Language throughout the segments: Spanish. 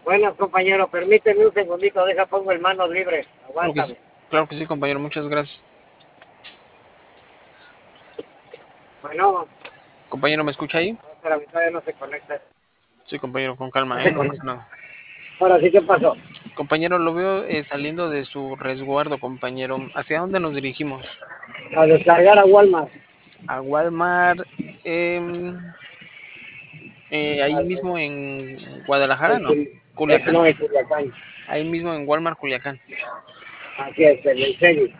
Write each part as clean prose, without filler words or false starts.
Bueno, compañero, permíteme un segundito, deja pongo el manos libre. Claro que sí, Aguántame. claro que sí, compañero, muchas gracias. Bueno, Compañero, ¿me escucha ahí? espérame, todavía no se conecta. Sí, compañero, con No calma, se no pasa conecta. nada. Ahora sí, ¿qué pasó? Compañero, lo veo saliendo de su resguardo, compañero. ¿Hacia dónde nos dirigimos? A descargar a Walmart. A Walmart, em, ahí mismo en Guadalajara, En ¿no? No, Culiacán, en Culiacán. ahí mismo en Walmart, Culiacán. Así es, el enseño.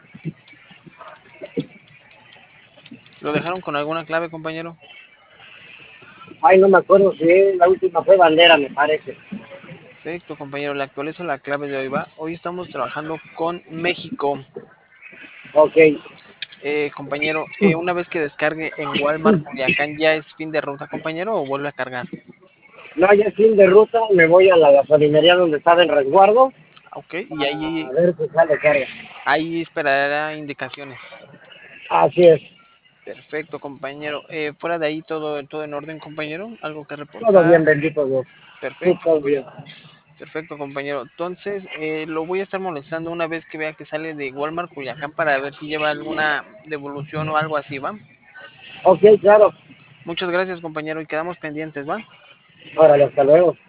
¿Lo dejaron con alguna clave, compañero? Ay, no me acuerdo si la última fue bandera, me parece. Perfecto, compañero. Le actualizo la clave de hoy, ¿va? Hoy estamos trabajando con México. Ok. Compañero, una vez que descargue en Walmart Culiacán, ¿ya es fin de ruta, compañero, o vuelve a cargar? No, ya es fin de ruta, me voy a la gasolinería donde estaba en resguardo Ok, y a ahí, ver si sale carga. ahí esperará indicaciones. Así es. Perfecto, compañero. Fuera de ahí, todo en orden, compañero. ¿Algo que Todo reportar? bien, bendito Dios. Sí, Perfecto, todo bien. compañero. Perfecto, compañero. Entonces, lo voy a estar molestando una vez que vea que sale de Walmart Culiacán para ver si lleva alguna devolución o algo así, ¿va? Ok, claro. Muchas gracias, compañero, y quedamos pendientes, ¿va? Órale, hasta luego.